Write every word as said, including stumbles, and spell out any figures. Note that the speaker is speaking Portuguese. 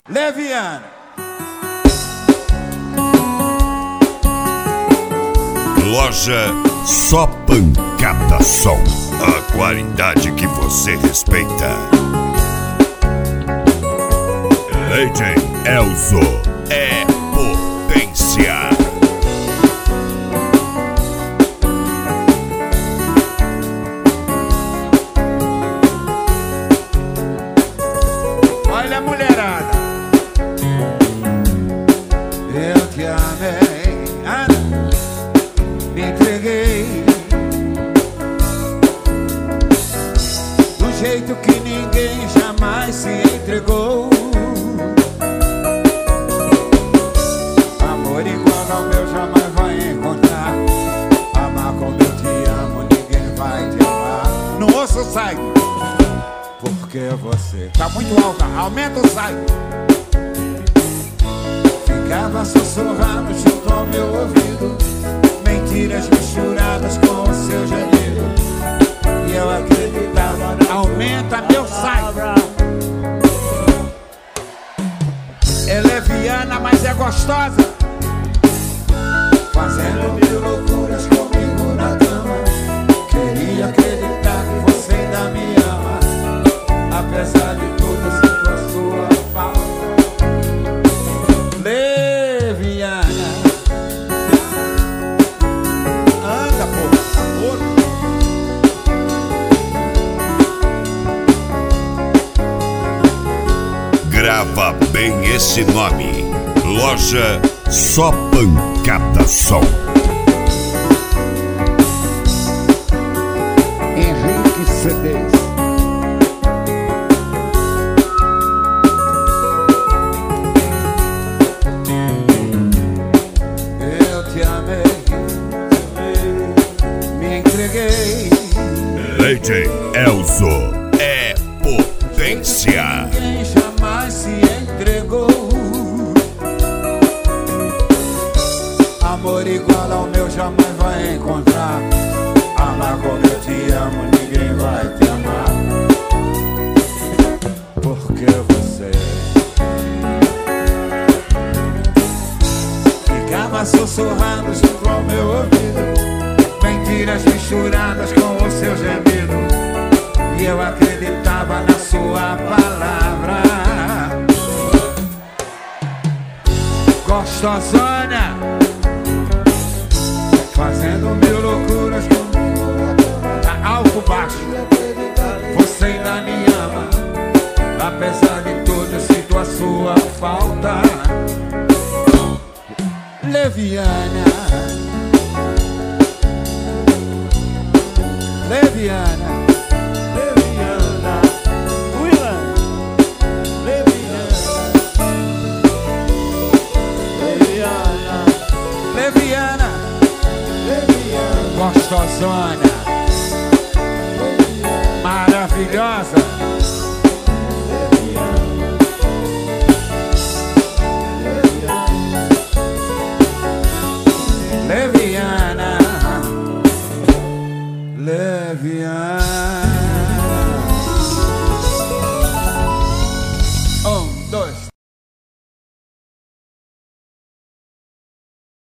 Leviana. Loja Só Pancada Som. A qualidade que você respeita. D J Elzo é potência. Olha a mulherada. Eu te amei, Ana, me entreguei do jeito que ninguém jamais se entregou. Amor igual ao meu jamais vai encontrar. Amar como eu te amo, ninguém vai te amar. No osso sai. Porque você tá muito alta, aumenta o sai. Ficava sussurrando junto ao meu ouvido, mentiras misturadas com o seu gemido. E eu acreditava, aumenta meu sai. É leviana, mas é gostosa, fazendo mil loucuras comigo na cama. Queria acreditar que você ainda me ama, apesar de tudo, sinto a sua falta. Leviana, anda, pô, amor. Grava bem esse nome. Loja Só Pancada Som. Henrique C Ds. Eu te amei, me entreguei. D J Elzo é potência. Ninguém jamais se entregou. Amor igual ao meu jamais vai encontrar. Amar como eu te amo, ninguém vai te amar. Porque você ficava sussurrando junto ao meu ouvido, mentiras misturadas com o seu gemido. E eu acreditava na sua palavra. Gostosona, fazendo mil loucuras comigo, tá alto, baixo. Você ainda me ama, apesar de tudo, sinto a sua falta. Leviana, Leviana, Leviana, Willa, Leviana, Leviana, Leviana, Leviana, gostosona, maravilhosa. Leviana, Leviana.